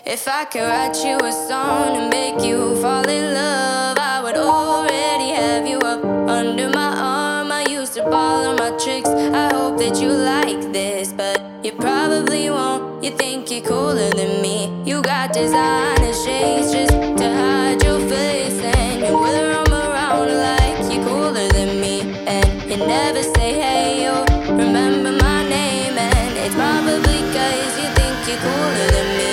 If I could write you a song and make you fall in love, I would already have you up under my arm. I used to follow my tricks. I hope that you like this, but you probably won't. You think you're cooler than me. You got designer shades just to hide your face, and you wear 'em around like you're cooler than me. And you never say hey or remember my name, and it's probably 'cause you think you're cooler than me.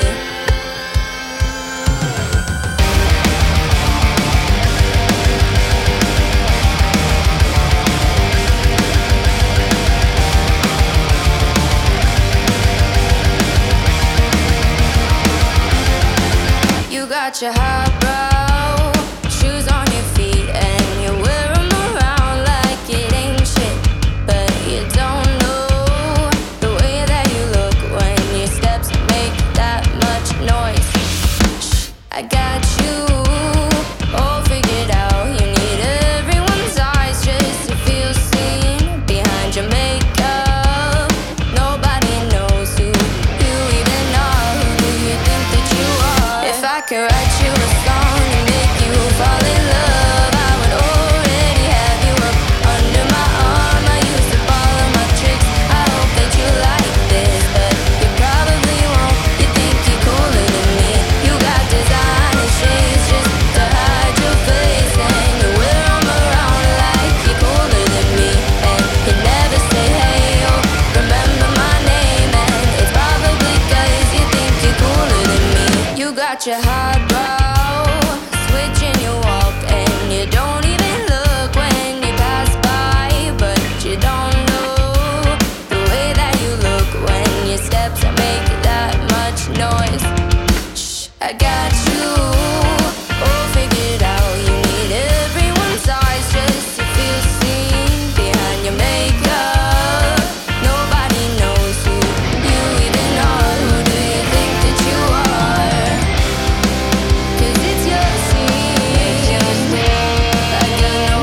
You got your highbrow shoes on your feet, and you wear 'em around like it ain't shit. But you don't know the way that you look when your steps make that much noise. Shh, I got you all figured out. You need everyone's eyes just to feel seen behind your makeup. Nobody knows who you even are. Who do you think that you are? If I could write you a song and make you fall in love, I would already have you up under my arm. I used to follow my tricks. I hope that you like this, but you probably won't. You think you're cooler than me. You got designer shades just to hide your face, and you wear 'em around like you're cooler than me. And you never say hey or remember my name, and it's probably 'cause you think you're cooler than me. You got your highbrow switch in your walk, and you don't even look when you pass by. But you don't know the way that you look when your steps make that much noise. Shh, I got you all figured out. You need everyone's eyes just to feel seen behind your makeup. Nobody knows who you even are. Who do you think that you are? 'Cause it's your scene, like you're no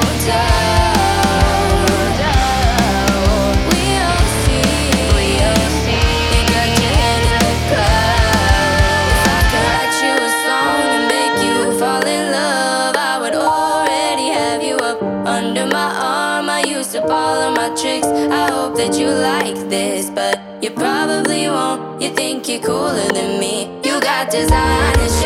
doubt. We all see, you got your head in the clouds. If I could write you a song and make you fall in love, I would already have you up under my arm. I used to follow my tricks. I hope that you like this, but you probably won't. You think you're cooler than me. You got designer shit